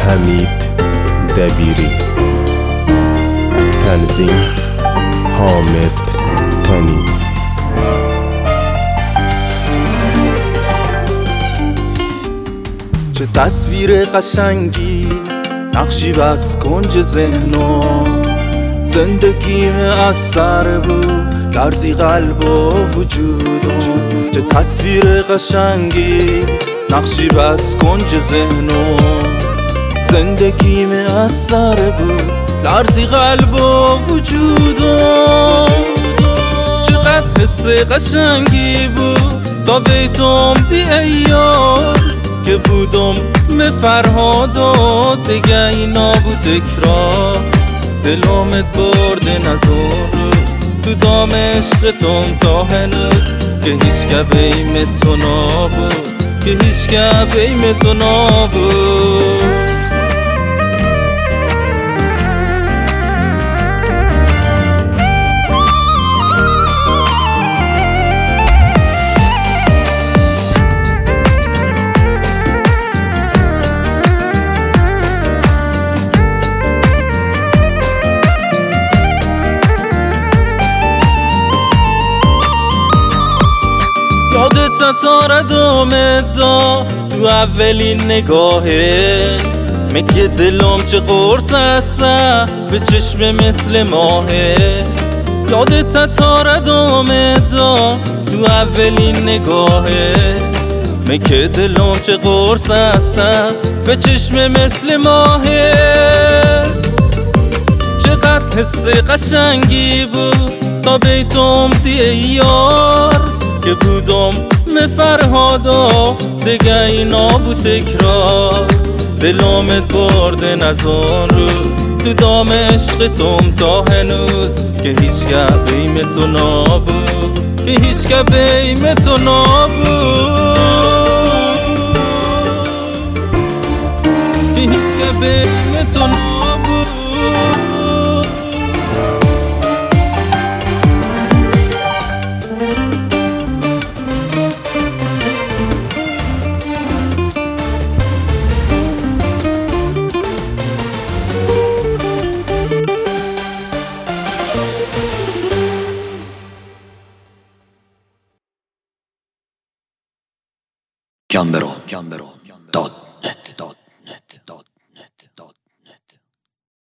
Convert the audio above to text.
حمید دبیری. تنظیم حامد تنی. چه تصویر قشنگی نقشی بس کنج ذهنم، زندگیم از سر بود لرزی قلب و وجودم. چه تصویر قشنگی نقشی بس کنج ذهنم، زندگیم از سر بود لرزی قلب و وجودم. چقدر حس قشنگی بود تا بیتم دی ایار که بودم به فرهاد و دیگه اینا بود تکرار. دلامت برده نزار روز تو دام عشقتم تا هنوز که هیچ که بیم تو نابود، که هیچ که بیم تو نابود. یادت تارد دا تو اولین نگاهه، میگه دلم چه قرص هسته به چشم مثل ماهه. یادت تارد دا تو اولین نگاهه، میگه دلم چه قرص هسته به چشم مثل ماهه. چقدر حس قشنگی بود تا بیتم دی یار که بودم به فرهادا دیگه اینا بود تکرار. دلامت برده نزان روز تو دام عشقتم تا هنوز که هیچ که بیم تو نابود، که هیچ که بیم تو نابود، که هیچ که بیم تو نابود. Gambero.net